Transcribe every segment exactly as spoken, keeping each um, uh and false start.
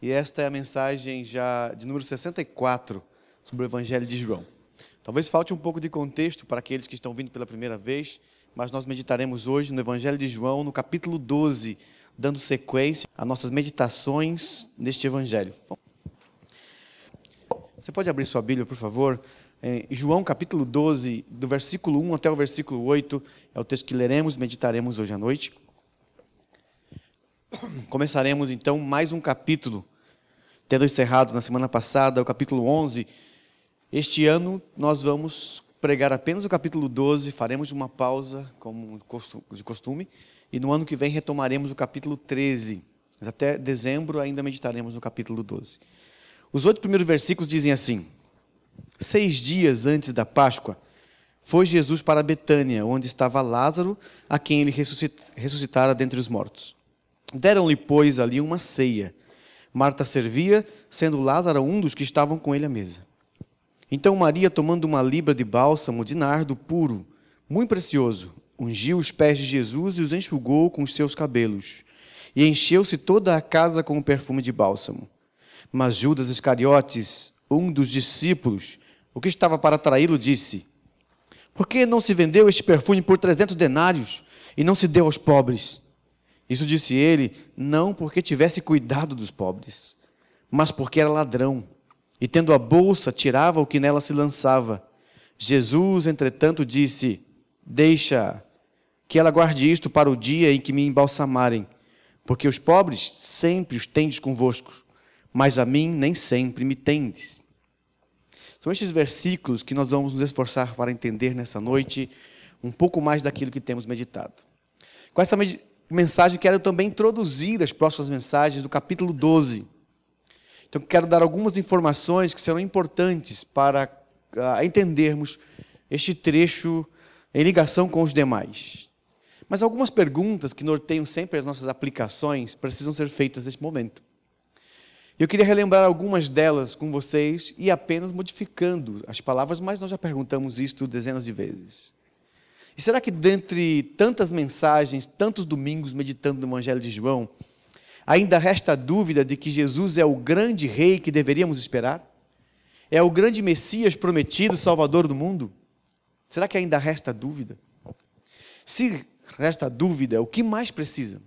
e esta é a mensagem já de número sessenta e quatro sobre o Evangelho de João. Talvez falte um pouco de contexto para aqueles que estão vindo pela primeira vez, mas nós meditaremos hoje no Evangelho de João, no capítulo doze, dando sequência às nossas meditações neste Evangelho. Você pode abrir sua Bíblia, por favor? Em João, capítulo doze, do versículo um até o versículo oito, é o texto que leremos, meditaremos hoje à noite. Começaremos, então, mais um capítulo, tendo encerrado na semana passada o capítulo onze. Este ano, nós vamos pregar apenas o capítulo doze, faremos uma pausa, como de costume, e no ano que vem retomaremos o capítulo treze. Mas até dezembro ainda meditaremos no capítulo doze. Os oito primeiros versículos dizem assim: Seis dias antes da Páscoa, foi Jesus para Betânia, onde estava Lázaro, a quem ele ressuscitara dentre os mortos. Deram-lhe, pois, ali uma ceia. Marta servia, sendo Lázaro um dos que estavam com ele à mesa. Então Maria, tomando uma libra de bálsamo de nardo puro, muito precioso, ungiu os pés de Jesus e os enxugou com os seus cabelos. E encheu-se toda a casa com o perfume de bálsamo. Mas Judas Iscariotes, um dos discípulos, o que estava para traí-lo, disse: Por que não se vendeu este perfume por trezentos denários e não se deu aos pobres? Isso disse ele, não porque tivesse cuidado dos pobres, mas porque era ladrão, e tendo a bolsa, tirava o que nela se lançava. Jesus, entretanto, disse: Deixa que ela guarde isto para o dia em que me embalsamarem, porque os pobres sempre os tendes convosco, mas a mim nem sempre me tendes. São estes versículos que nós vamos nos esforçar para entender nessa noite um pouco mais daquilo que temos meditado. Com essa mensagem, quero também introduzir as próximas mensagens do capítulo doze. Então, quero dar algumas informações que serão importantes para uh, entendermos este trecho em ligação com os demais. Mas algumas perguntas que norteiam sempre as nossas aplicações precisam ser feitas neste momento. Eu queria relembrar algumas delas com vocês e apenas modificando as palavras, mas nós já perguntamos isto dezenas de vezes. E será que dentre tantas mensagens, tantos domingos meditando no Evangelho de João, ainda resta a dúvida de que Jesus é o grande rei que deveríamos esperar? É o grande Messias prometido, Salvador do mundo? Será que ainda resta dúvida? Se resta dúvida, o que mais precisa?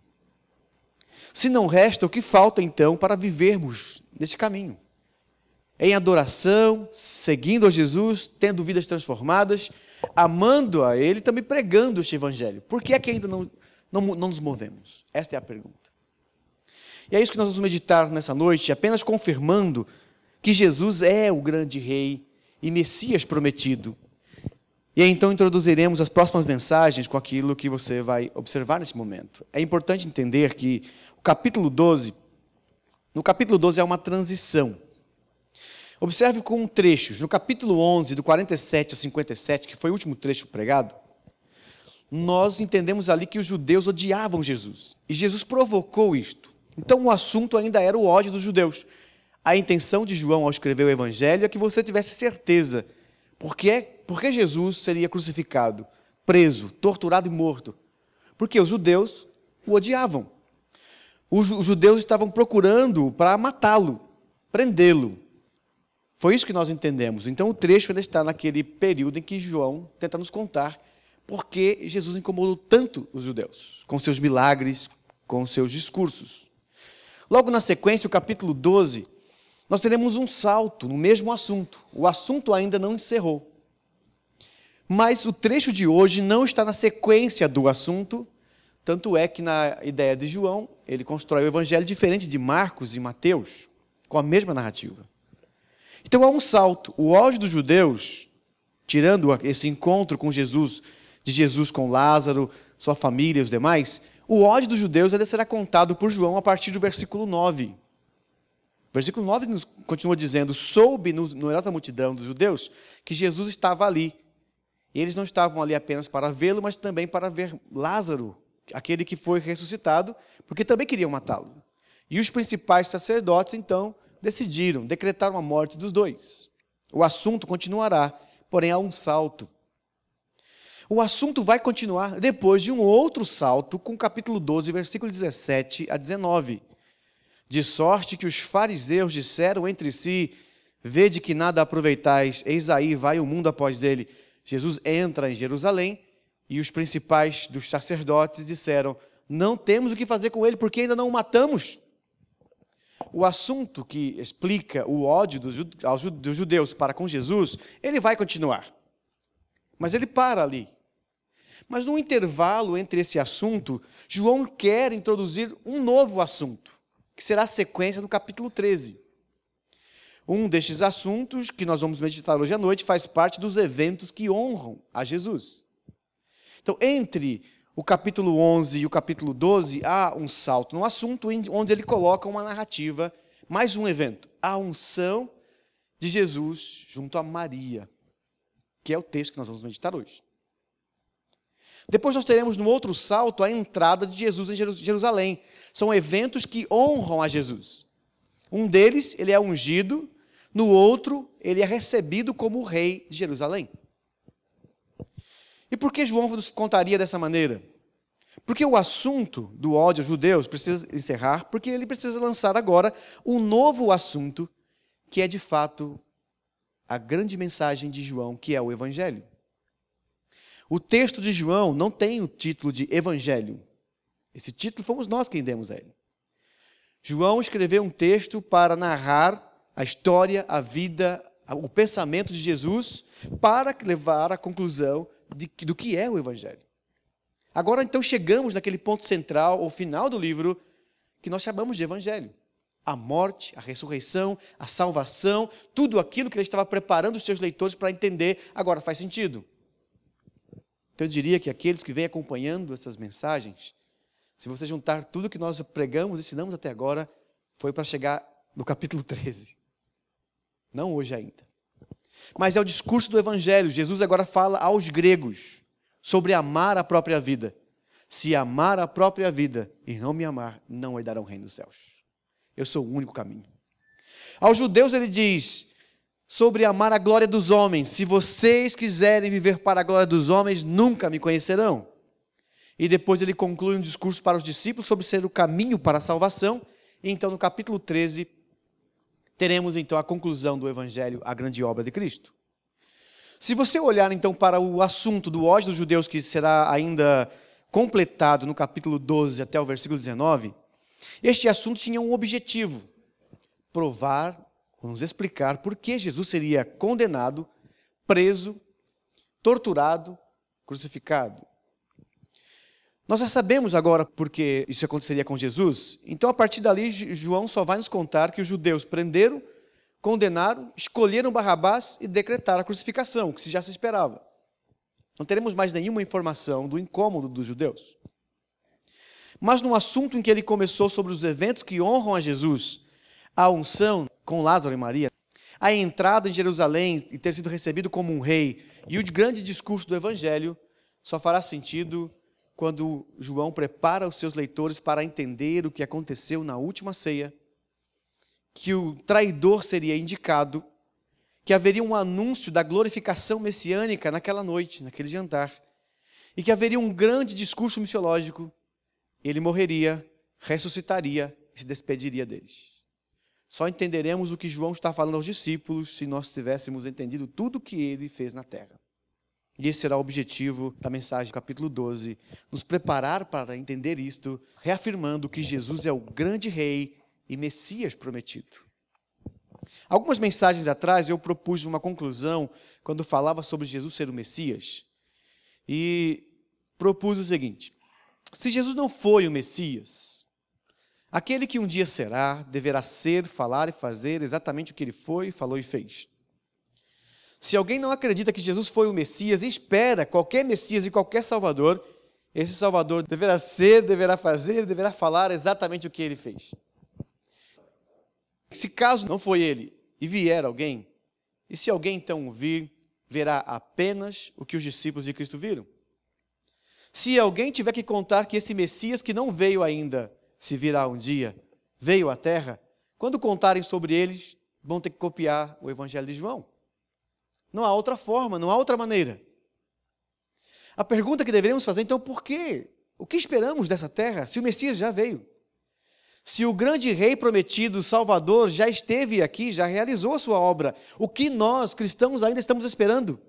Se não resta, o que falta então para vivermos neste caminho? Em adoração, seguindo a Jesus, tendo vidas transformadas, amando a Ele, também pregando este Evangelho. Por que é que ainda não, não, não nos movemos? Esta é a pergunta. E é isso que nós vamos meditar nessa noite, apenas confirmando que Jesus é o grande Rei e Messias prometido. E aí, então introduziremos as próximas mensagens com aquilo que você vai observar nesse momento. É importante entender que o capítulo doze, no capítulo doze há uma transição. Observe com trechos. No capítulo onze, do quarenta e sete a cinquenta e sete, que foi o último trecho pregado, nós entendemos ali que os judeus odiavam Jesus. E Jesus provocou isto. Então o assunto ainda era o ódio dos judeus. A intenção de João ao escrever o Evangelho é que você tivesse certeza. Por quê? Porque Jesus seria crucificado, preso, torturado e morto. Porque os judeus o odiavam. Os judeus estavam procurando para matá-lo, prendê-lo. Foi isso que nós entendemos. Então o trecho ainda está naquele período em que João tenta nos contar por que Jesus incomodou tanto os judeus, com seus milagres, com seus discursos. Logo na sequência, o capítulo doze, nós teremos um salto no mesmo assunto. O assunto ainda não encerrou. Mas o trecho de hoje não está na sequência do assunto, tanto é que na ideia de João, ele constrói o Evangelho diferente de Marcos e Mateus, com a mesma narrativa. Então há um salto. O ódio dos judeus, tirando esse encontro com Jesus, de Jesus com Lázaro, sua família e os demais, o ódio dos judeus ainda será contado por João a partir do versículo nove. O versículo nove nos continua dizendo: soube no numerosa multidão dos judeus que Jesus estava ali. E eles não estavam ali apenas para vê-lo, mas também para ver Lázaro, aquele que foi ressuscitado, porque também queriam matá-lo. E os principais sacerdotes, então, decidiram, decretaram a morte dos dois. O assunto continuará, porém há um salto. O assunto vai continuar depois de um outro salto, com o capítulo doze, versículo dezessete a dezenove. De sorte que os fariseus disseram entre si: vede que nada aproveitais, eis aí vai o mundo após ele. Jesus entra em Jerusalém e os principais dos sacerdotes disseram: não temos o que fazer com ele, porque ainda não o matamos. O assunto que explica o ódio dos judeus para com Jesus, ele vai continuar. Mas ele para ali. Mas no intervalo entre esse assunto, João quer introduzir um novo assunto, que será a sequência do capítulo treze. Um destes assuntos que nós vamos meditar hoje à noite faz parte dos eventos que honram a Jesus. Então, entre o capítulo onze e o capítulo doze, há um salto no assunto onde ele coloca uma narrativa, mais um evento, a unção de Jesus junto a Maria, que é o texto que nós vamos meditar hoje. Depois nós teremos no outro salto a entrada de Jesus em Jerusalém. São eventos que honram a Jesus. Um deles, ele é ungido, no outro, ele é recebido como o rei de Jerusalém. E por que João nos contaria dessa maneira? Porque o assunto do ódio aos judeus precisa encerrar, porque ele precisa lançar agora um novo assunto, que é de fato a grande mensagem de João, que é o Evangelho. O texto de João não tem o título de Evangelho. Esse título fomos nós quem demos a ele. João escreveu um texto para narrar a história, a vida, o pensamento de Jesus, para levar à conclusão de, do que é o Evangelho. Agora, então, chegamos naquele ponto central, ou final do livro, que nós chamamos de Evangelho. A morte, a ressurreição, a salvação, tudo aquilo que ele estava preparando os seus leitores para entender, agora faz sentido. Então, eu diria que aqueles que vêm acompanhando essas mensagens, se você juntar tudo que nós pregamos e ensinamos até agora, foi para chegar no capítulo treze. Não hoje ainda. Mas é o discurso do Evangelho. Jesus agora fala aos gregos sobre amar a própria vida. Se amar a própria vida e não me amar, não herdarão o reino dos céus. Eu sou o único caminho. Aos judeus ele diz sobre amar a glória dos homens. Se vocês quiserem viver para a glória dos homens, nunca me conhecerão. E depois ele conclui um discurso para os discípulos sobre ser o caminho para a salvação. E então no capítulo treze, teremos então a conclusão do Evangelho, a grande obra de Cristo. Se você olhar então para o assunto do ódio dos judeus, que será ainda completado no capítulo doze até o versículo dezenove, este assunto tinha um objetivo: provar, nos explicar por que Jesus seria condenado, preso, torturado, crucificado. Nós já sabemos agora por que isso aconteceria com Jesus, então a partir dali João só vai nos contar que os judeus prenderam, condenaram, escolheram Barrabás e decretaram a crucificação, que já se esperava. Não teremos mais nenhuma informação do incômodo dos judeus. Mas no assunto em que ele começou sobre os eventos que honram a Jesus, a unção com Lázaro e Maria, a entrada em Jerusalém e ter sido recebido como um rei, e o grande discurso do Evangelho, só fará sentido quando João prepara os seus leitores para entender o que aconteceu na última ceia, que o traidor seria indicado, que haveria um anúncio da glorificação messiânica naquela noite, naquele jantar, e que haveria um grande discurso missiológico. Ele morreria, ressuscitaria e se despediria deles. Só entenderemos o que João está falando aos discípulos se nós tivéssemos entendido tudo o que ele fez na terra. E esse será o objetivo da mensagem do capítulo doze, nos preparar para entender isto, reafirmando que Jesus é o grande rei e Messias prometido. Algumas mensagens atrás eu propus uma conclusão quando falava sobre Jesus ser o Messias, e propus o seguinte: se Jesus não foi o Messias, aquele que um dia será, deverá ser, falar e fazer exatamente o que ele foi, falou e fez. Se alguém não acredita que Jesus foi o Messias e espera qualquer Messias e qualquer Salvador, esse Salvador deverá ser, deverá fazer, deverá falar exatamente o que ele fez. Se caso não foi ele e vier alguém, e se alguém então o vir, verá apenas o que os discípulos de Cristo viram. Se alguém tiver que contar que esse Messias que não veio ainda, se virá um dia, veio à terra, quando contarem sobre eles, vão ter que copiar o Evangelho de João. Não há outra forma, não há outra maneira. A pergunta que deveríamos fazer, então, por quê? O que esperamos dessa terra se o Messias já veio? Se o grande rei prometido, Salvador, já esteve aqui, já realizou a sua obra, o que nós, cristãos, ainda estamos esperando?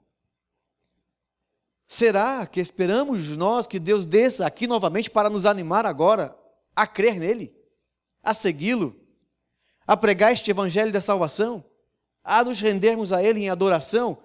Será que esperamos nós que Deus desça aqui novamente para nos animar agora a crer nele, a segui-lo, a pregar este evangelho da salvação, a nos rendermos a ele em adoração?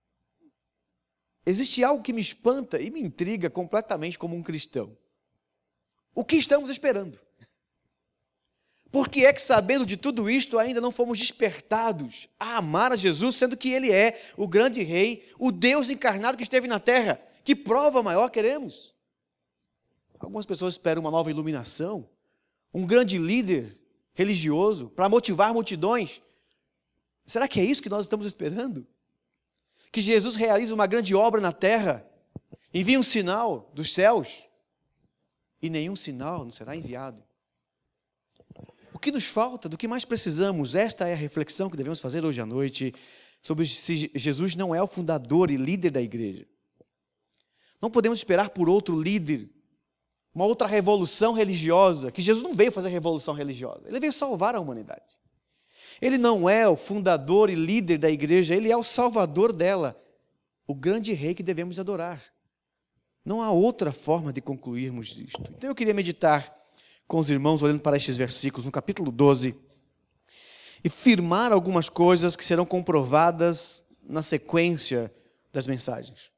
Existe algo que me espanta e me intriga completamente como um cristão. O que estamos esperando? Por que é que, sabendo de tudo isto, ainda não fomos despertados a amar a Jesus, sendo que Ele é o grande Rei, o Deus encarnado que esteve na terra? Que prova maior queremos? Algumas pessoas esperam uma nova iluminação, um grande líder religioso para motivar multidões. Será que é isso que nós estamos esperando? Que Jesus realize uma grande obra na terra, envie um sinal dos céus, e nenhum sinal não será enviado. O que nos falta, do que mais precisamos? Esta é a reflexão que devemos fazer hoje à noite, sobre se Jesus não é o fundador e líder da igreja. Não podemos esperar por outro líder, uma outra revolução religiosa, que Jesus não veio fazer revolução religiosa, Ele veio salvar a humanidade. Ele não é o fundador e líder da igreja, Ele é o salvador dela, o grande rei que devemos adorar. Não há outra forma de concluirmos isto. Então eu queria meditar com os irmãos, olhando para estes versículos, no capítulo doze, e firmar algumas coisas que serão comprovadas na sequência das mensagens.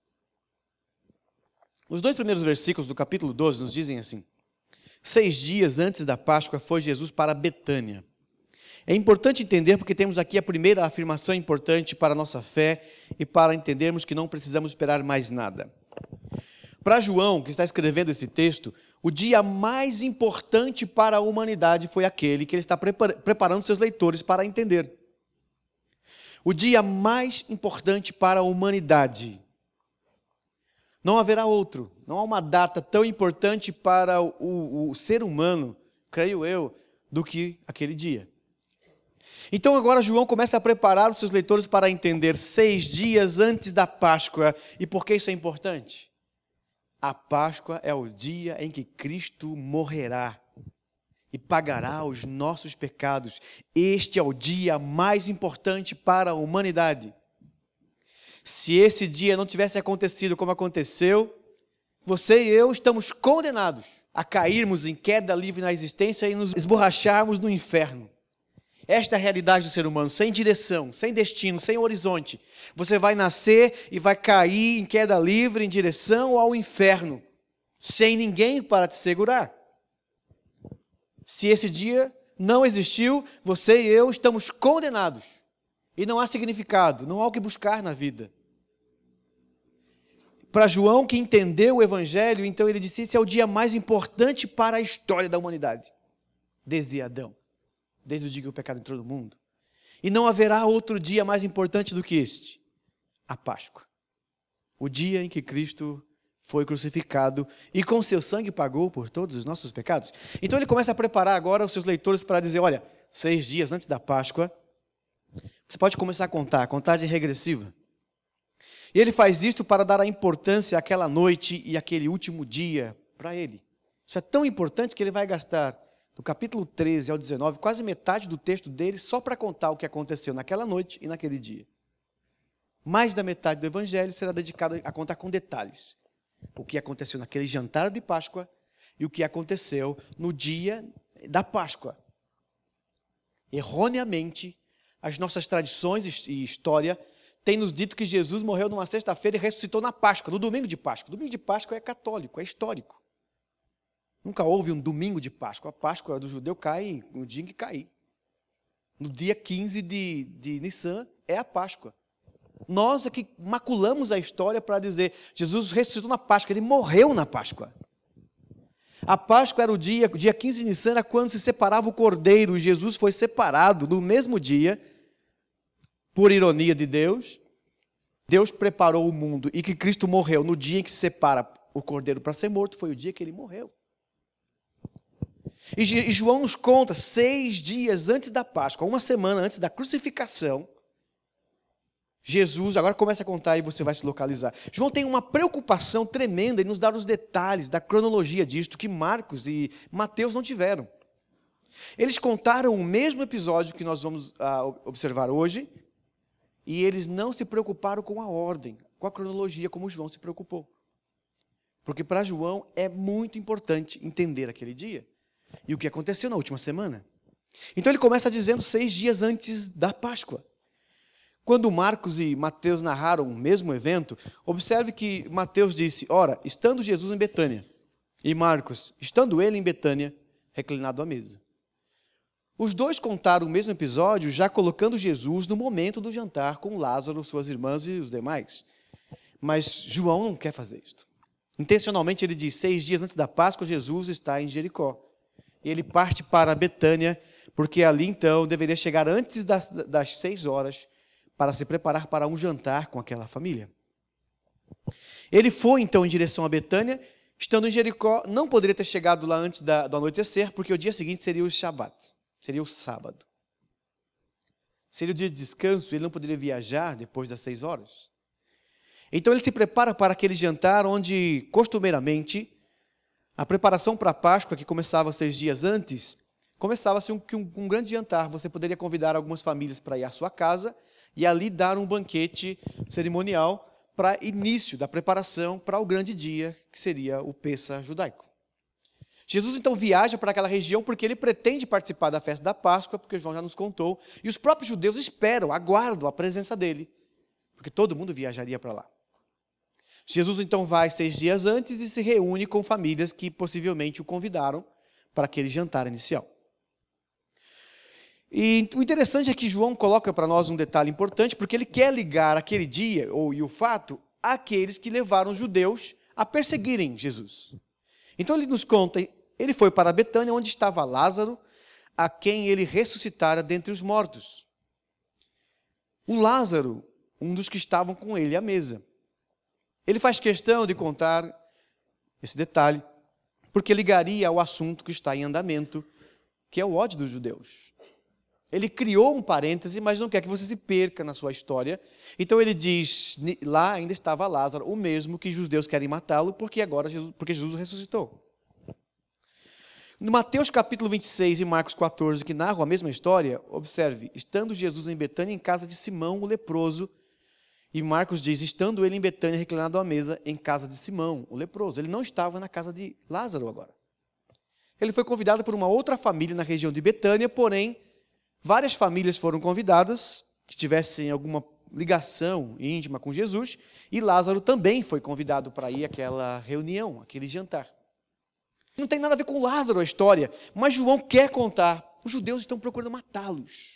Os dois primeiros versículos do capítulo doze nos dizem assim: Seis dias antes da Páscoa foi Jesus para Betânia. É importante entender, porque temos aqui a primeira afirmação importante para a nossa fé e para entendermos que não precisamos esperar mais nada. Para João, que está escrevendo esse texto, o dia mais importante para a humanidade foi aquele que ele está preparando seus leitores para entender. O dia mais importante para a humanidade. Não haverá outro. Não há uma data tão importante para o, o, o ser humano, creio eu, do que aquele dia. Então agora João começa a preparar os seus leitores para entender seis dias antes da Páscoa. E por que isso é importante? A Páscoa é o dia em que Cristo morrerá e pagará os nossos pecados. Este é o dia mais importante para a humanidade. Se esse dia não tivesse acontecido como aconteceu, você e eu estamos condenados a cairmos em queda livre na existência e nos esborracharmos no inferno. Esta é a realidade do ser humano, sem direção, sem destino, sem horizonte. Você vai nascer e vai cair em queda livre em direção ao inferno, sem ninguém para te segurar. Se esse dia não existiu, você e eu estamos condenados. E não há significado, não há o que buscar na vida. Para João, que entendeu o Evangelho, então ele disse: esse é o dia mais importante para a história da humanidade, desde Adão. Desde o dia que o pecado entrou no mundo. E não haverá outro dia mais importante do que este, a Páscoa. O dia em que Cristo foi crucificado e com seu sangue pagou por todos os nossos pecados. Então ele começa a preparar agora os seus leitores para dizer: olha, seis dias antes da Páscoa, você pode começar a contar, a contagem regressiva. E ele faz isto para dar a importância àquela noite e àquele último dia para ele. Isso é tão importante que ele vai gastar do capítulo treze ao dezenove, quase metade do texto dele, só para contar o que aconteceu naquela noite e naquele dia. Mais da metade do Evangelho será dedicada a contar com detalhes o que aconteceu naquele jantar de Páscoa e o que aconteceu no dia da Páscoa. Erroneamente, as nossas tradições e história têm nos dito que Jesus morreu numa sexta-feira e ressuscitou na Páscoa, no domingo de Páscoa. O domingo de Páscoa é católico, é histórico. Nunca houve um domingo de Páscoa. A Páscoa do judeu cai no dia em que cair. No dia quinze de, de Nissan é a Páscoa. Nós é que maculamos a história para dizer: Jesus ressuscitou na Páscoa, Ele morreu na Páscoa. A Páscoa era o dia, o dia quinze de Nissan era quando se separava o cordeiro. Jesus foi separado no mesmo dia, por ironia de Deus. Deus preparou o mundo e que Cristo morreu no dia em que se separa o cordeiro para ser morto, foi o dia que Ele morreu. E João nos conta, seis dias antes da Páscoa, uma semana antes da crucificação, Jesus, agora começa a contar e você vai se localizar. João tem uma preocupação tremenda em nos dar os detalhes da cronologia disto que Marcos e Mateus não tiveram. Eles contaram o mesmo episódio que nós vamos ah, observar hoje, e eles não se preocuparam com a ordem, com a cronologia, como João se preocupou. Porque para João é muito importante entender aquele dia e o que aconteceu na última semana. Então ele começa dizendo seis dias antes da Páscoa. Quando Marcos e Mateus narraram o mesmo evento, observe que Mateus disse, ora, estando Jesus em Betânia, e Marcos, estando ele em Betânia, reclinado à mesa. Os dois contaram o mesmo episódio, já colocando Jesus no momento do jantar com Lázaro, suas irmãs e os demais. Mas João não quer fazer isto. Intencionalmente ele diz, seis dias antes da Páscoa, Jesus está em Jericó. E ele parte para Betânia, porque ali então deveria chegar antes das, das seis horas para se preparar para um jantar com aquela família. Ele foi então em direção a Betânia, estando em Jericó, não poderia ter chegado lá antes da, do anoitecer, porque o dia seguinte seria o Shabat, seria o sábado. Seria o dia de descanso, ele não poderia viajar depois das seis horas. Então ele se prepara para aquele jantar onde, costumeiramente, a preparação para a Páscoa, que começava seis dias antes, começava-se um, um, um grande jantar. Você poderia convidar algumas famílias para ir à sua casa e ali dar um banquete cerimonial para início da preparação para o grande dia, que seria o Pêssar judaico. Jesus então viaja para aquela região porque ele pretende participar da festa da Páscoa, porque João já nos contou, e os próprios judeus esperam, aguardam a presença dele, porque todo mundo viajaria para lá. Jesus então vai seis dias antes e se reúne com famílias que possivelmente o convidaram para aquele jantar inicial. E o interessante é que João coloca para nós um detalhe importante, porque ele quer ligar aquele dia, ou e o fato, àqueles que levaram os judeus a perseguirem Jesus. Então ele nos conta, ele foi para Betânia, onde estava Lázaro, a quem ele ressuscitara dentre os mortos. O Lázaro, um dos que estavam com ele à mesa. Ele faz questão de contar esse detalhe, porque ligaria ao assunto que está em andamento, que é o ódio dos judeus. Ele criou um parêntese, mas não quer que você se perca na sua história. Então ele diz, lá ainda estava Lázaro, o mesmo que os judeus querem matá-lo, porque agora Jesus, porque Jesus ressuscitou. No Mateus capítulo vinte e seis e Marcos quatorze, que narram a mesma história, observe, estando Jesus em Betânia, em casa de Simão, o leproso, e Marcos diz, estando ele em Betânia, reclinado à mesa, em casa de Simão, o leproso. Ele não estava na casa de Lázaro agora. Ele foi convidado por uma outra família na região de Betânia, porém, várias famílias foram convidadas, que tivessem alguma ligação íntima com Jesus, e Lázaro também foi convidado para ir àquela reunião, aquele jantar. Não tem nada a ver com Lázaro a história, mas João quer contar. Os judeus estão procurando matá-los.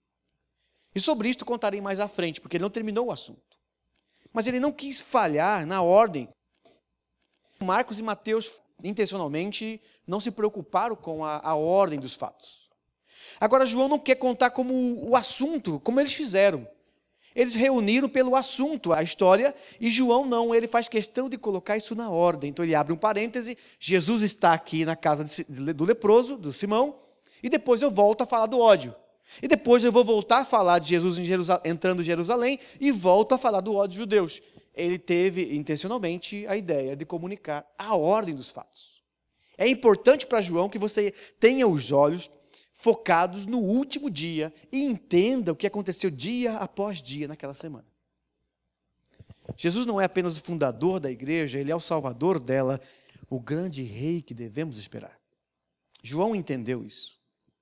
E sobre isto contarei mais à frente, porque ele não terminou o assunto. Mas ele não quis falhar na ordem. Marcos e Mateus, intencionalmente, não se preocuparam com a, a ordem dos fatos. Agora, João não quer contar como o assunto, como eles fizeram. Eles reuniram pelo assunto a história, e João não, ele faz questão de colocar isso na ordem. Então ele abre um parêntese, Jesus está aqui na casa de, do leproso, do Simão, e depois eu volto a falar do ódio. E depois eu vou voltar a falar de Jesus em Jerusal- entrando em Jerusalém e volto a falar do ódio dos judeus. Ele teve intencionalmente a ideia de comunicar a ordem dos fatos. É importante para João que você tenha os olhos focados no último dia e entenda o que aconteceu dia após dia naquela semana. Jesus não é apenas o fundador da igreja, ele é o salvador dela, o grande rei que devemos esperar. João entendeu isso.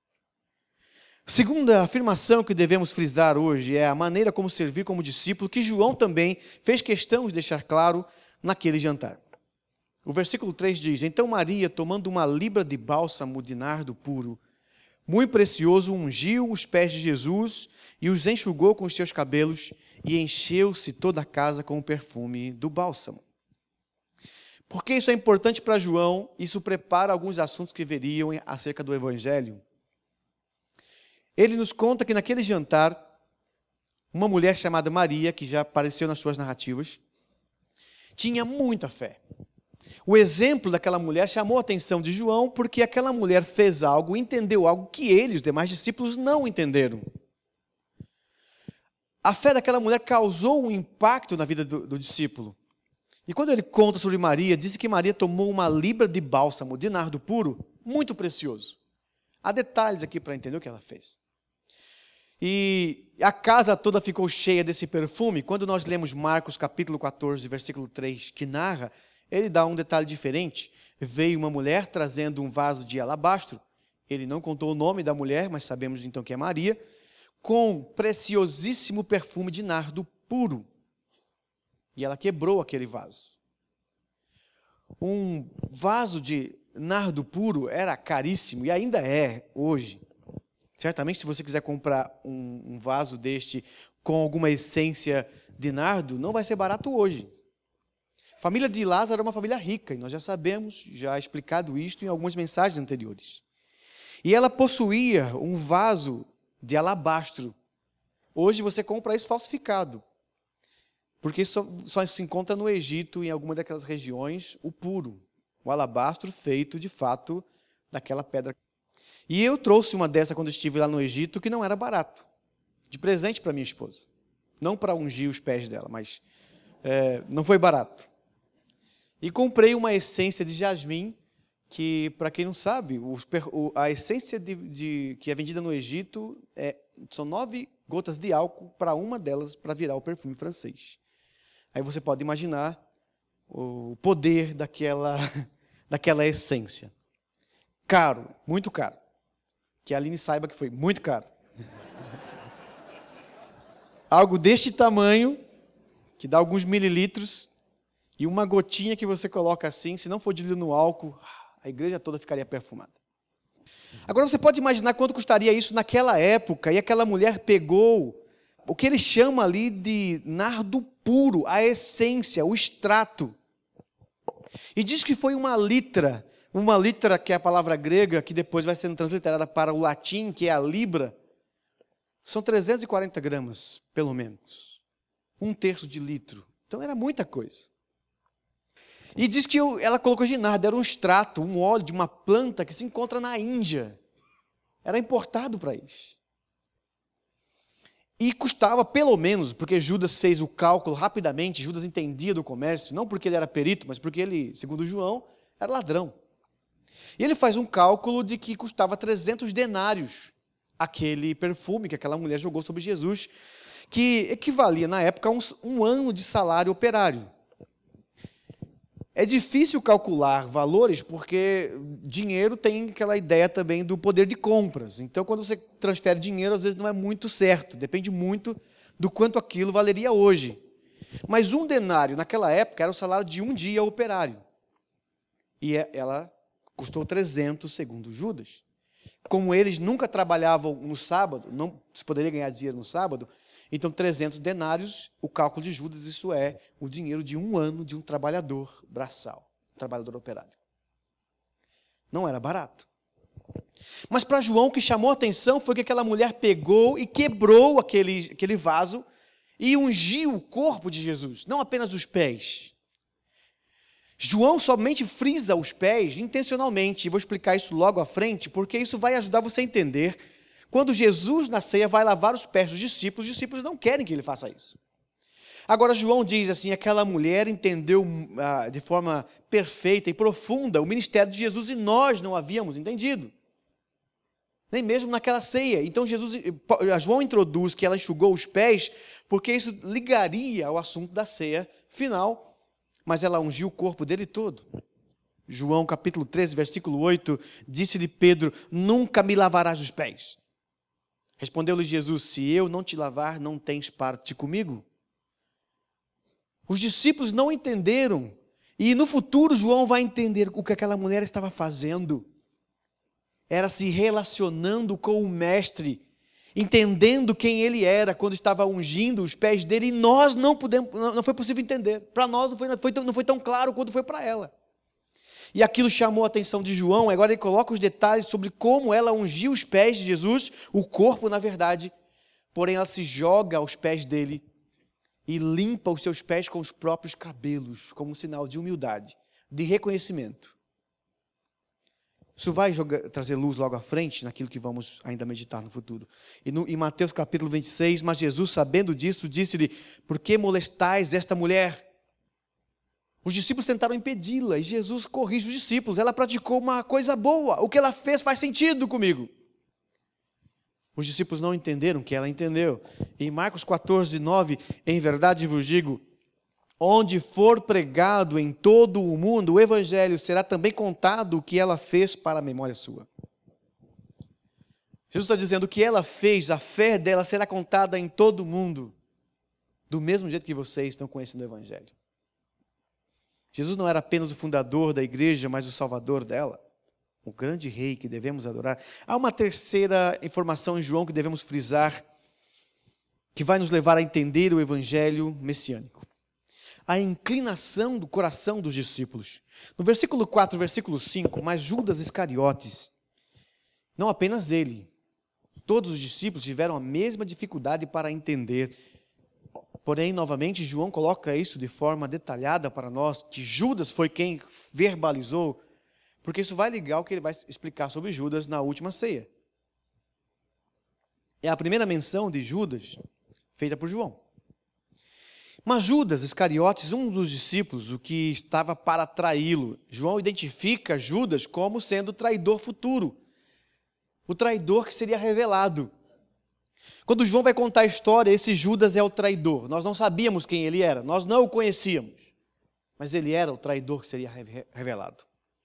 Segunda afirmação que devemos frisar hoje é a maneira como servir como discípulo, que João também fez questão de deixar claro naquele jantar. O versículo três diz, então Maria, tomando uma libra de bálsamo de nardo puro, muito precioso, ungiu os pés de Jesus e os enxugou com os seus cabelos e encheu-se toda a casa com o perfume do bálsamo. Por que isso é importante para João? Isso prepara alguns assuntos que veriam acerca do Evangelho. Ele nos conta que naquele jantar, uma mulher chamada Maria, que já apareceu nas suas narrativas, tinha muita fé. O exemplo daquela mulher chamou a atenção de João, porque aquela mulher fez algo, entendeu algo que ele, os demais discípulos, não entenderam. A fé daquela mulher causou um impacto na vida do, do discípulo. E quando ele conta sobre Maria, diz que Maria tomou uma libra de bálsamo, de nardo puro, muito precioso. Há detalhes aqui para entender o que ela fez. E a casa toda ficou cheia desse perfume. Quando nós lemos Marcos capítulo quatorze, versículo três, que narra, ele dá um detalhe diferente. Veio uma mulher trazendo um vaso de alabastro. Ele não contou o nome da mulher, mas sabemos então que é Maria, com preciosíssimo perfume de nardo puro. E ela quebrou aquele vaso. Um vaso de nardo puro era caríssimo e ainda é hoje. Certamente, se você quiser comprar um, um vaso deste com alguma essência de nardo, não vai ser barato hoje. A família de Lázaro é uma família rica, e nós já sabemos, já explicado isto em algumas mensagens anteriores. E ela possuía um vaso de alabastro. Hoje você compra isso falsificado, porque isso só, só se encontra no Egito, em alguma daquelas regiões, o puro, o alabastro feito, de fato, daquela pedra. E eu trouxe uma dessa quando estive lá no Egito, que não era barato, de presente para minha esposa. Não para ungir os pés dela, mas é, não foi barato. E comprei uma essência de jasmim, que, para quem não sabe, os, a essência de, de, que é vendida no Egito é, são nove gotas de álcool para uma delas para virar o perfume francês. Aí você pode imaginar o poder daquela, daquela essência. Caro, muito caro. Que a Aline saiba que foi muito caro. Algo deste tamanho, que dá alguns mililitros, e uma gotinha que você coloca assim, se não for diluído no álcool, a igreja toda ficaria perfumada. Agora você pode imaginar quanto custaria isso naquela época, e aquela mulher pegou o que ele chama ali de nardo puro, a essência, o extrato, e diz que foi uma litra. Uma litra, que é a palavra grega, que depois vai sendo transliterada para o latim, que é a libra, são trezentos e quarenta gramas, pelo menos. Um terço de litro. Então era muita coisa. E diz que ela colocou de nardo, era um extrato, um óleo de uma planta que se encontra na Índia. Era importado para eles. E custava pelo menos, porque Judas fez o cálculo rapidamente, Judas entendia do comércio, não porque ele era perito, mas porque ele, segundo João, era ladrão. E ele faz um cálculo de que custava trezentos denários aquele perfume que aquela mulher jogou sobre Jesus, que equivalia na época a um, um ano de salário operário. É difícil calcular valores porque dinheiro tem aquela ideia também do poder de compras. Então, quando você transfere dinheiro, às vezes não é muito certo, depende muito do quanto aquilo valeria hoje. Mas um denário naquela época era o salário de um dia operário. E ela custou trezentos, segundo Judas. Como eles nunca trabalhavam no sábado, não se poderia ganhar dinheiro no sábado, então trezentos denários, o cálculo de Judas, isso é o dinheiro de um ano de um trabalhador braçal, um trabalhador operário. Não era barato. Mas para João, o que chamou a atenção foi que aquela mulher pegou e quebrou aquele, aquele vaso e ungiu o corpo de Jesus, não apenas os pés. João somente frisa os pés intencionalmente, e vou explicar isso logo à frente, porque isso vai ajudar você a entender. Quando Jesus na ceia vai lavar os pés dos discípulos, os discípulos não querem que ele faça isso. Agora João diz assim, aquela mulher entendeu ah, de forma perfeita e profunda o ministério de Jesus e nós não havíamos entendido. Nem mesmo naquela ceia. Então Jesus, João introduz que ela enxugou os pés, porque isso ligaria ao assunto da ceia final. Mas ela ungiu o corpo dele todo. João capítulo treze, versículo oito, disse-lhe Pedro, nunca me lavarás os pés. Respondeu-lhe Jesus, se eu não te lavar, não tens parte comigo. Os discípulos não entenderam. E no futuro João vai entender o que aquela mulher estava fazendo. Era se relacionando com o mestre, entendendo quem ele era quando estava ungindo os pés dele, e nós não pudemos, não foi possível entender. Para nós não foi, não, foi tão, não foi tão claro quanto foi para ela. E aquilo chamou a atenção de João, agora ele coloca os detalhes sobre como ela ungiu os pés de Jesus, o corpo na verdade, porém ela se joga aos pés dele e limpa os seus pés com os próprios cabelos, como um sinal de humildade, de reconhecimento. Isso vai jogar, trazer luz logo à frente, naquilo que vamos ainda meditar no futuro. E no, em Mateus capítulo vinte e seis, mas Jesus, sabendo disso, disse-lhe, por que molestais esta mulher? Os discípulos tentaram impedi-la, e Jesus corrige os discípulos. Ela praticou uma coisa boa, o que ela fez faz sentido comigo. Os discípulos não entenderam o que ela entendeu. Em Marcos quatorze, nove, em verdade vos digo, onde for pregado em todo o mundo, o evangelho será também contado o que ela fez para a memória sua. Jesus está dizendo que ela fez, a fé dela será contada em todo o mundo, do mesmo jeito que vocês estão conhecendo o evangelho. Jesus não era apenas o fundador da igreja, mas o salvador dela, o grande rei que devemos adorar. Há uma terceira informação em João que devemos frisar, que vai nos levar a entender o evangelho messiânico. A inclinação do coração dos discípulos. No versículo quatro, versículo cinco, mas Judas Iscariotes, não apenas ele, todos os discípulos tiveram a mesma dificuldade para entender. Porém, novamente, João coloca isso de forma detalhada para nós, que Judas foi quem verbalizou, porque isso vai ligar o que ele vai explicar sobre Judas na última ceia. É a primeira menção de Judas feita por João. Mas Judas Iscariotes, um dos discípulos, o que estava para traí-lo, João identifica Judas como sendo o traidor futuro, o traidor que seria revelado. Quando João vai contar a história, esse Judas é o traidor. Nós não sabíamos quem ele era, nós não o conhecíamos, mas ele era o traidor que seria revelado.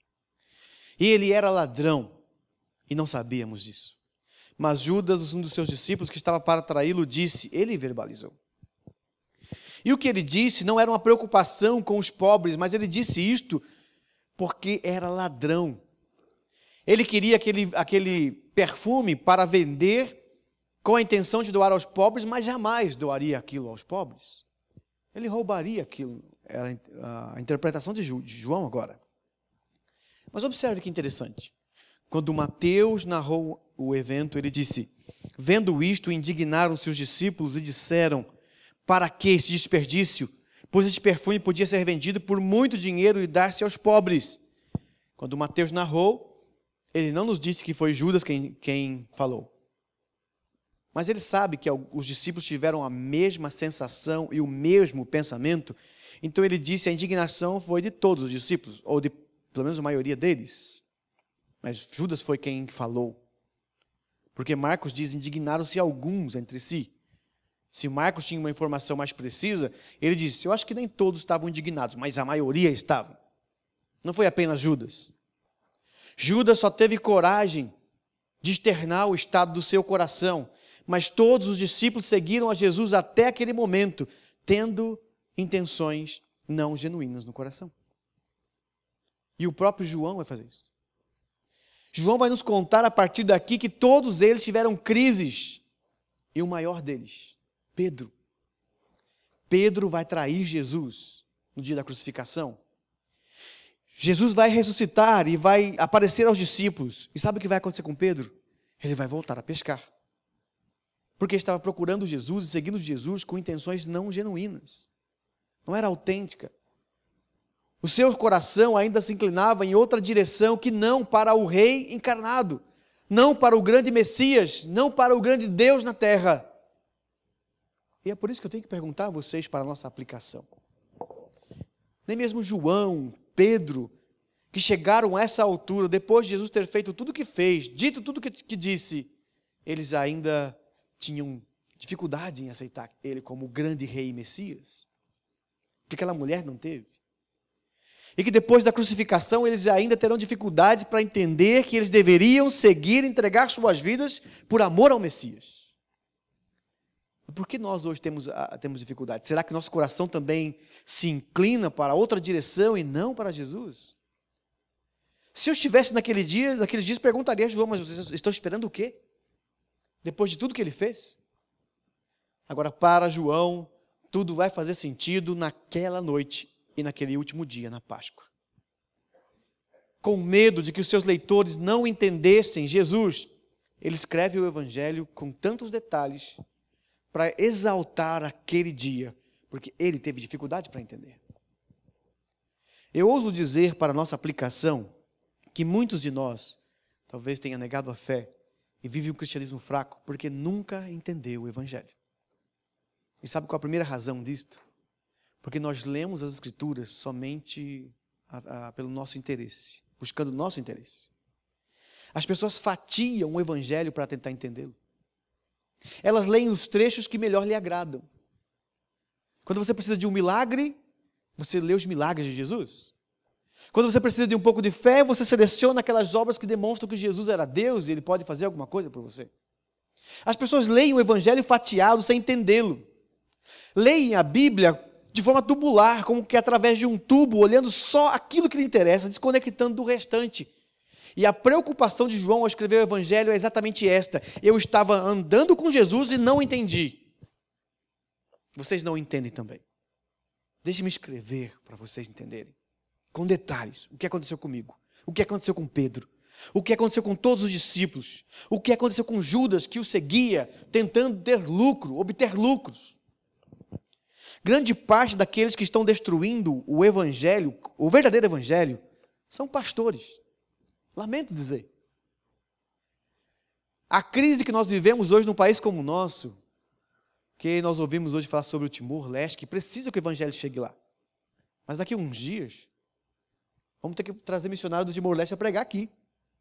E ele era ladrão, e não sabíamos disso. Mas Judas, um dos seus discípulos que estava para traí-lo, disse, ele verbalizou. E o que ele disse não era uma preocupação com os pobres, mas ele disse isto porque era ladrão. Ele queria aquele, aquele perfume para vender com a intenção de doar aos pobres, mas jamais doaria aquilo aos pobres. Ele roubaria aquilo. Era a interpretação de João agora. Mas observe que interessante. Quando Mateus narrou o evento, ele disse, vendo isto, indignaram-se os discípulos e disseram, para que esse desperdício? Pois esse perfume podia ser vendido por muito dinheiro e dar-se aos pobres. Quando Mateus narrou, ele não nos disse que foi Judas quem, quem falou. Mas ele sabe que os discípulos tiveram a mesma sensação e o mesmo pensamento. Então ele disse que a indignação foi de todos os discípulos, ou de pelo menos a maioria deles. Mas Judas foi quem falou. Porque Marcos diz, indignaram-se alguns entre si. Se Marcos tinha uma informação mais precisa, ele disse, eu acho que nem todos estavam indignados, mas a maioria estava. Não foi apenas Judas. Judas só teve coragem de externar o estado do seu coração, mas todos os discípulos seguiram a Jesus até aquele momento, tendo intenções não genuínas no coração. E o próprio João vai fazer isso. João vai nos contar a partir daqui que todos eles tiveram crises, e o maior deles, Pedro. Pedro vai trair Jesus no dia da crucificação. Jesus vai ressuscitar e vai aparecer aos discípulos. E sabe o que vai acontecer com Pedro? Ele vai voltar a pescar. Porque estava procurando Jesus e seguindo Jesus com intenções não genuínas. Não era autêntica. O seu coração ainda se inclinava em outra direção que não para o Rei encarnado, não para o grande Messias, não para o grande Deus na terra. E é por isso que eu tenho que perguntar a vocês para a nossa aplicação. Nem mesmo João, Pedro, que chegaram a essa altura, depois de Jesus ter feito tudo o que fez, dito tudo o que, que disse, eles ainda tinham dificuldade em aceitar ele como o grande rei e Messias. Que aquela mulher não teve. E que depois da crucificação eles ainda terão dificuldade para entender que eles deveriam seguir e entregar suas vidas por amor ao Messias. Por que nós hoje temos, temos dificuldade? Será que nosso coração também se inclina para outra direção e não para Jesus? Se eu estivesse naquele dia, naqueles dias, perguntaria a João, mas vocês estão esperando o quê? Depois de tudo que ele fez? Agora, para João, tudo vai fazer sentido naquela noite e naquele último dia, na Páscoa. Com medo de que os seus leitores não entendessem Jesus, ele escreve o Evangelho com tantos detalhes para exaltar aquele dia, porque ele teve dificuldade para entender. Eu ouso dizer para a nossa aplicação que muitos de nós talvez tenham negado a fé e vivem um cristianismo fraco porque nunca entendeu o Evangelho. E sabe qual a primeira razão disto? Porque nós lemos as Escrituras somente a, a, pelo nosso interesse, buscando o nosso interesse. As pessoas fatiam o Evangelho para tentar entendê-lo. Elas leem os trechos que melhor lhe agradam. Quando você precisa de um milagre, você lê os milagres de Jesus. Quando você precisa de um pouco de fé, você seleciona aquelas obras que demonstram que Jesus era Deus e Ele pode fazer alguma coisa por você. As pessoas leem o Evangelho fatiado sem entendê-lo. Leem a Bíblia de forma tubular, como que através de um tubo, olhando só aquilo que lhe interessa, desconectando do restante. E a preocupação de João ao escrever o Evangelho é exatamente esta: eu estava andando com Jesus e não entendi. Vocês não entendem também. Deixe-me escrever para vocês entenderem, com detalhes, o que aconteceu comigo, o que aconteceu com Pedro, o que aconteceu com todos os discípulos, o que aconteceu com Judas, que o seguia, tentando ter lucro, obter lucros. Grande parte daqueles que estão destruindo o Evangelho, o verdadeiro Evangelho, são pastores. Lamento dizer. A crise que nós vivemos hoje num país como o nosso, que nós ouvimos hoje falar sobre o Timor-Leste, que precisa que o Evangelho chegue lá. Mas daqui a uns dias, vamos ter que trazer missionário do Timor-Leste a pregar aqui.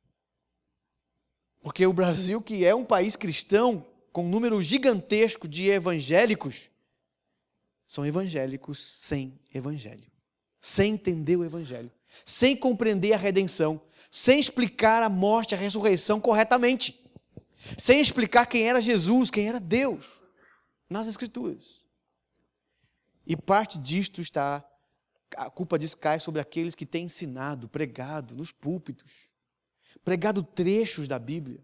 Porque o Brasil, que é um país cristão, com um número gigantesco de evangélicos, são evangélicos sem evangelho, sem entender o evangelho, sem compreender a redenção, sem explicar a morte, a ressurreição corretamente, sem explicar quem era Jesus, quem era Deus, nas Escrituras. E parte disto está, a culpa disso cai sobre aqueles que têm ensinado, pregado nos púlpitos, pregado trechos da Bíblia,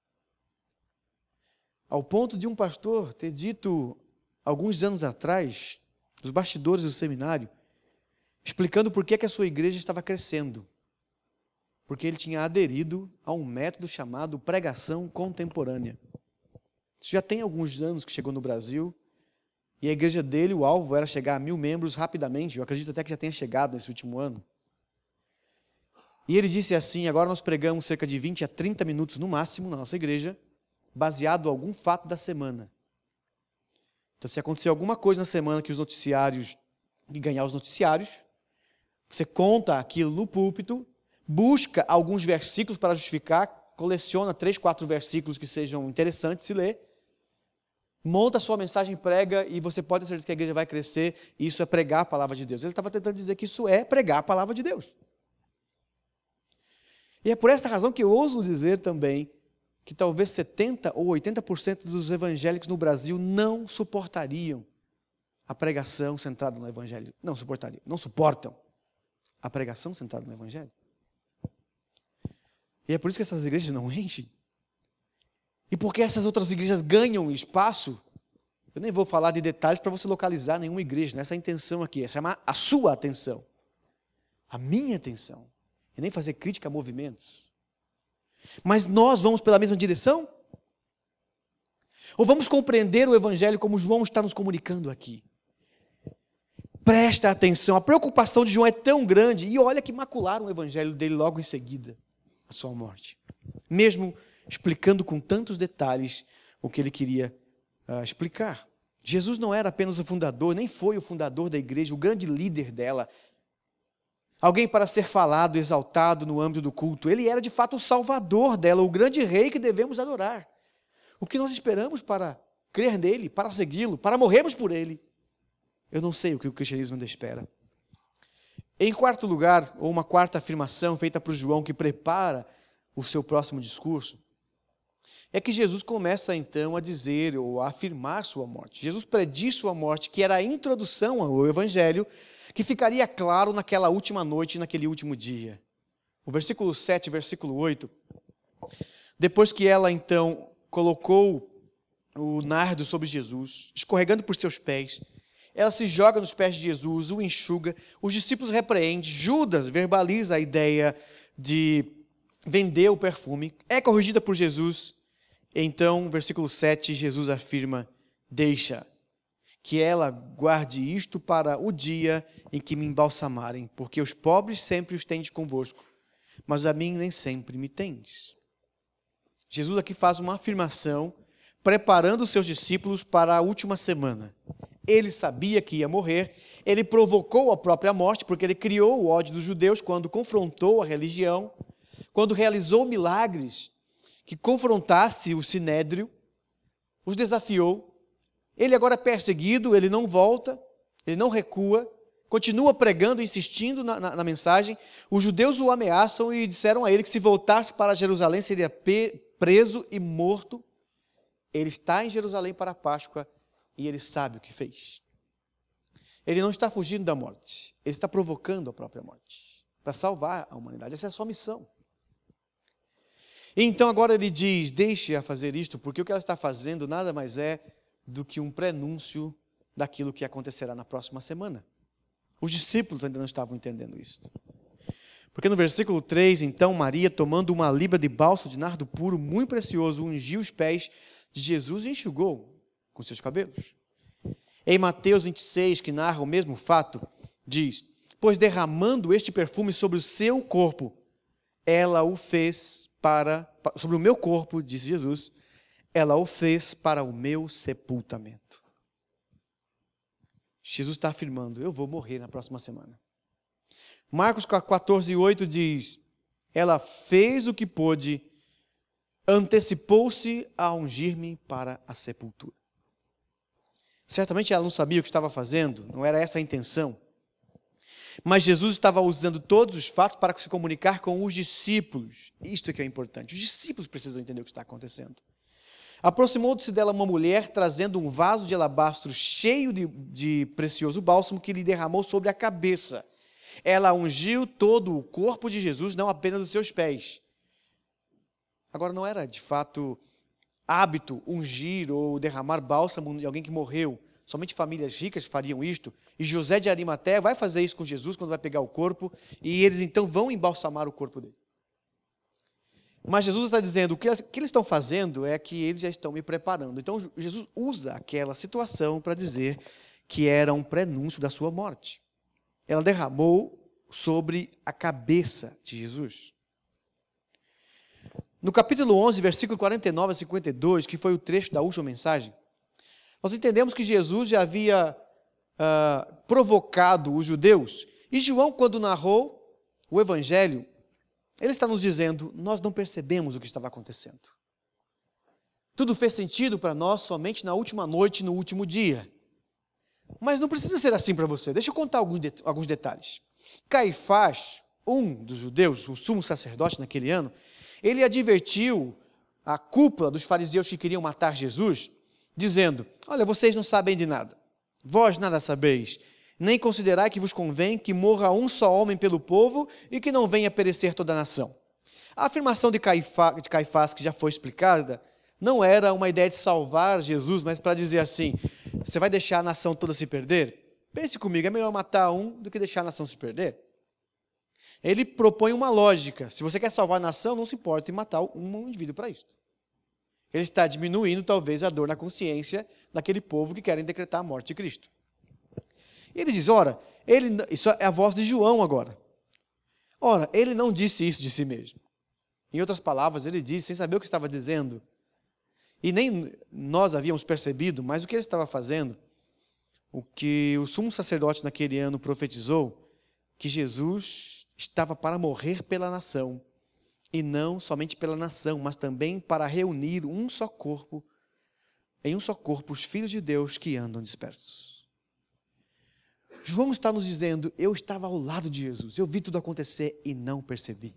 ao ponto de um pastor ter dito, alguns anos atrás, nos bastidores do seminário, explicando por que, que a sua igreja estava crescendo. Porque ele tinha aderido a um método chamado pregação contemporânea. Isso já tem alguns anos que chegou no Brasil, e a igreja dele, o alvo era chegar a mil membros rapidamente, eu acredito até que já tenha chegado nesse último ano. E ele disse assim: agora nós pregamos cerca de vinte a trinta minutos no máximo na nossa igreja, baseado em algum fato da semana. Então, se acontecer alguma coisa na semana que os noticiários, que ganhar os noticiários, você conta aquilo no púlpito, busca alguns versículos para justificar, coleciona três, quatro versículos que sejam interessantes de se ler, monta a sua mensagem, prega, e você pode ter certeza que a igreja vai crescer, e isso é pregar a palavra de Deus. Ele estava tentando dizer que isso é pregar a palavra de Deus. E é por esta razão que eu ouso dizer também que talvez setenta ou oitenta por cento dos evangélicos no Brasil não suportariam a pregação centrada no Evangelho. Não suportariam, não suportam a pregação centrada no Evangelho. E é por isso que essas igrejas não enchem. E porque essas outras igrejas ganham espaço, eu nem vou falar de detalhes para você localizar nenhuma igreja, nessa intenção aqui, é chamar a sua atenção, a minha atenção, e nem fazer crítica a movimentos. Mas nós vamos pela mesma direção? Ou vamos compreender o Evangelho como João está nos comunicando aqui? Presta atenção, a preocupação de João é tão grande, e olha que macularam o Evangelho dele logo em seguida, a sua morte. Mesmo explicando com tantos detalhes o que ele queria uh, explicar. Jesus não era apenas o fundador, nem foi o fundador da igreja, o grande líder dela, alguém para ser falado, exaltado no âmbito do culto. Ele era de fato o salvador dela, o grande rei que devemos adorar. O que nós esperamos para crer nele, para segui-lo, para morrermos por ele? Eu não sei o que o cristianismo ainda espera. Em quarto lugar, ou uma quarta afirmação feita por João que prepara o seu próximo discurso, é que Jesus começa então a dizer ou a afirmar sua morte. Jesus prediz sua morte, que era a introdução ao Evangelho, que ficaria claro naquela última noite, naquele último dia. O versículo sete, versículo oito, depois que ela então colocou o nardo sobre Jesus, escorregando por seus pés, ela se joga nos pés de Jesus, o enxuga, os discípulos repreendem, Judas verbaliza a ideia de vender o perfume, é corrigida por Jesus. Então, versículo sete, Jesus afirma: deixa que ela guarde isto para o dia em que me embalsamarem, porque os pobres sempre os tendes convosco, mas a mim nem sempre me tendes. Jesus aqui faz uma afirmação, preparando os seus discípulos para a última semana. Ele sabia que ia morrer, ele provocou a própria morte, porque ele criou o ódio dos judeus quando confrontou a religião, quando realizou milagres que confrontasse o sinédrio, os desafiou. Ele agora é perseguido, ele não volta, ele não recua, continua pregando, insistindo na, na, na mensagem. Os judeus o ameaçam e disseram a ele que se voltasse para Jerusalém seria preso e morto. Ele está em Jerusalém para a Páscoa e ele sabe o que fez. Ele não está fugindo da morte, ele está provocando a própria morte, para salvar a humanidade. Essa é a sua missão. E então agora ele diz, deixe-a fazer isto, porque o que ela está fazendo nada mais é do que um prenúncio daquilo que acontecerá na próxima semana. Os discípulos ainda não estavam entendendo isso. Porque no versículo três, então, Maria, tomando uma libra de bálsamo de nardo puro, muito precioso, ungiu os pés de Jesus e enxugou com seus cabelos. Em Mateus vinte e seis, que narra o mesmo fato, diz, pois derramando este perfume sobre o seu corpo, ela o fez para, sobre o meu corpo, disse Jesus, ela o fez para o meu sepultamento. Jesus está afirmando, eu vou morrer na próxima semana. Marcos quatorze, oito diz, ela fez o que pôde, antecipou-se a ungir-me para a sepultura. Certamente ela não sabia o que estava fazendo, não era essa a intenção. Mas Jesus estava usando todos os fatos para se comunicar com os discípulos. Isto é que é importante. Os discípulos precisam entender o que está acontecendo. Aproximou-se dela uma mulher, trazendo um vaso de alabastro cheio de, de precioso bálsamo que lhe derramou sobre a cabeça. Ela ungiu todo o corpo de Jesus, não apenas os seus pés. Agora, não era de fato hábito ungir ou derramar bálsamo em alguém que morreu. Somente famílias ricas fariam isto. E José de Arimateia vai fazer isso com Jesus quando vai pegar o corpo. E eles então vão embalsamar o corpo dele. Mas Jesus está dizendo, o que eles, o que eles estão fazendo é que eles já estão me preparando. Então Jesus usa aquela situação para dizer que era um prenúncio da sua morte. Ela derramou sobre a cabeça de Jesus. No capítulo onze, versículo quarenta e nove a cinquenta e dois, que foi o trecho da última mensagem, nós entendemos que Jesus já havia uh, provocado os judeus. E João, quando narrou o Evangelho, ele está nos dizendo, nós não percebemos o que estava acontecendo. Tudo fez sentido para nós somente na última noite, no último dia. Mas não precisa ser assim para você. Deixa eu contar alguns, det- alguns detalhes. Caifás, um dos judeus, o sumo sacerdote naquele ano, ele advertiu a cúpula dos fariseus que queriam matar Jesus, dizendo, olha, vocês não sabem de nada, vós nada sabeis, nem considerai que vos convém que morra um só homem pelo povo e que não venha perecer toda a nação. A afirmação de Caifás, de Caifás, que já foi explicada, não era uma ideia de salvar Jesus, mas para dizer assim, você vai deixar a nação toda se perder? Pense comigo, é melhor matar um do que deixar a nação se perder. Ele propõe uma lógica. Se você quer salvar a nação, não se importa em matar um indivíduo para isso. Ele está diminuindo, talvez, a dor na consciência daquele povo que querem decretar a morte de Cristo. E ele diz, ora, ele, isso é a voz de João agora. Ora, ele não disse isso de si mesmo. Em outras palavras, ele disse, sem saber o que estava dizendo, e nem nós havíamos percebido, mas o que ele estava fazendo, o que o sumo sacerdote naquele ano profetizou, que Jesus estava para morrer pela nação, e não somente pela nação, mas também para reunir um só corpo, em um só corpo, os filhos de Deus que andam dispersos. João está nos dizendo, eu estava ao lado de Jesus, eu vi tudo acontecer e não percebi.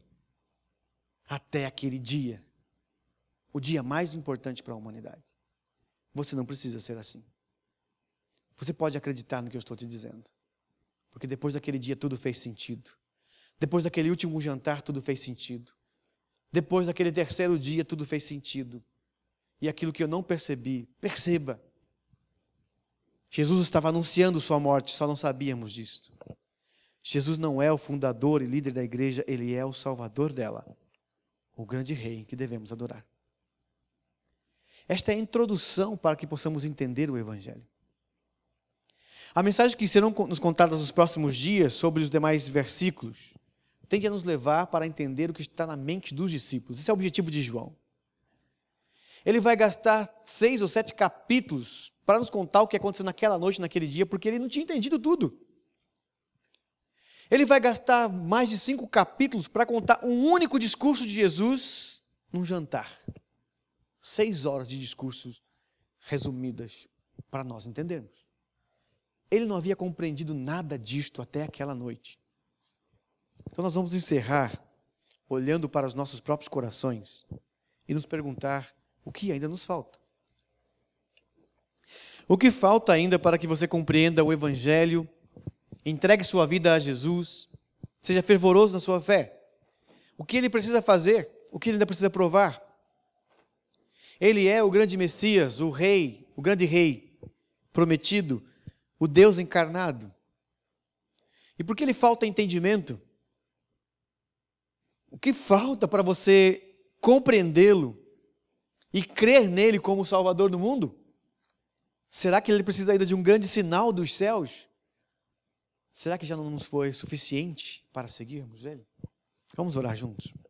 Até aquele dia, o dia mais importante para a humanidade. Você não precisa ser assim. Você pode acreditar no que eu estou te dizendo, porque depois daquele dia tudo fez sentido. Depois daquele último jantar tudo fez sentido. Depois daquele terceiro dia tudo fez sentido. E aquilo que eu não percebi, perceba. Jesus estava anunciando sua morte, só não sabíamos disso. Jesus não é o fundador e líder da igreja, ele é o salvador dela. O grande rei que devemos adorar. Esta é a introdução para que possamos entender o Evangelho. A mensagem que serão nos contadas nos próximos dias sobre os demais versículos tende a nos levar para entender o que está na mente dos discípulos. Esse é o objetivo de João. Ele vai gastar seis ou sete capítulos para nos contar o que aconteceu naquela noite, naquele dia, porque ele não tinha entendido tudo. Ele vai gastar mais de cinco capítulos para contar um único discurso de Jesus num jantar. Seis horas de discursos resumidas para nós entendermos. Ele não havia compreendido nada disto até aquela noite. Então nós vamos encerrar olhando para os nossos próprios corações e nos perguntar o que ainda nos falta. O que falta ainda para que você compreenda o Evangelho, entregue sua vida a Jesus, seja fervoroso na sua fé? O que ele precisa fazer? O que ele ainda precisa provar? Ele é o grande Messias, o Rei, o grande Rei prometido, o Deus encarnado. E por que lhe falta entendimento? O que falta para você compreendê-lo e crer nele como o Salvador do mundo? Será que ele precisa ainda de um grande sinal dos céus? Será que já não nos foi suficiente para seguirmos ele? Vamos orar juntos.